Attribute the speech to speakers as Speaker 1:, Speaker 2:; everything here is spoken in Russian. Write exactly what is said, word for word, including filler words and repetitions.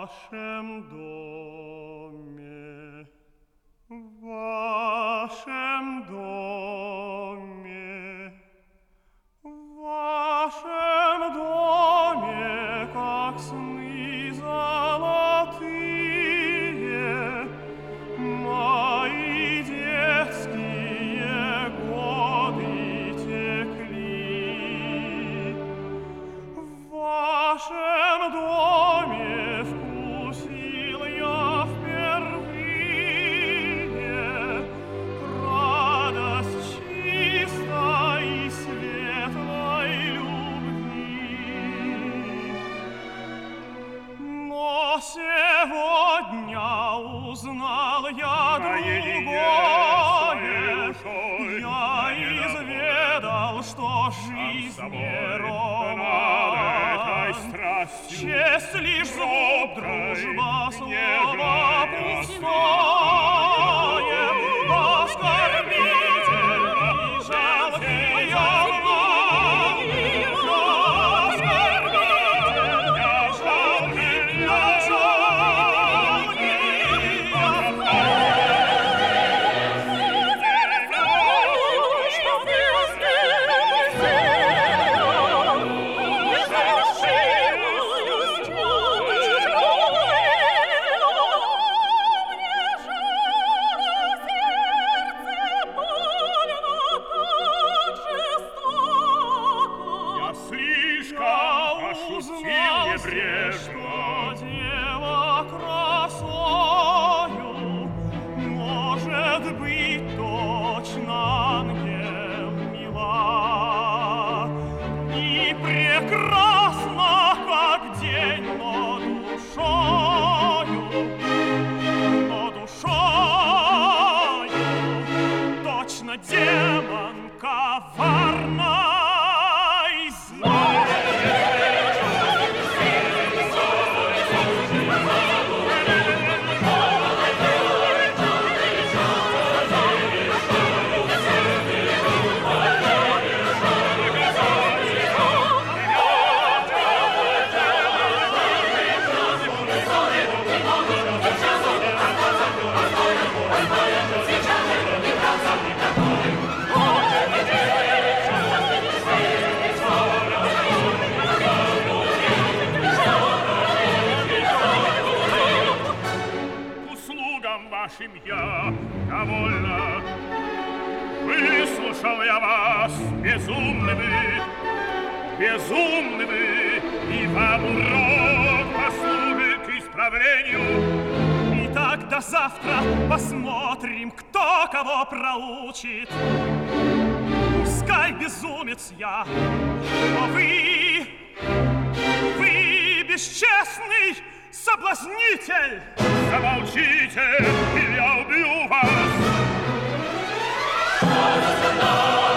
Speaker 1: вашем доме, в вашем доме, в вашем доме, как сны золотые, мои детские годы текли. В вашем доме вкусил я впервые радость чистой и светлой любви. Но сегодня узнал я другое, я изведал, что жизнь не роман. Честь лишь звук, дружба, слово пустое, оскорбительный, жалкий обман. Оскорбительный, жалкий, жалкий что дева красою может быть точно ангел мила и прекрасна, как день, но душою, но душою точно демон коварной злой. Вашим я довольна. Выслушал я вас, безумны вы, безумны вы, и вам урок послужит к исправлению. Итак, до завтра посмотрим, кто кого проучит. Пускай безумец я, но вы, вы бесчестный соблазнитель. Замолчите, или я убью вас!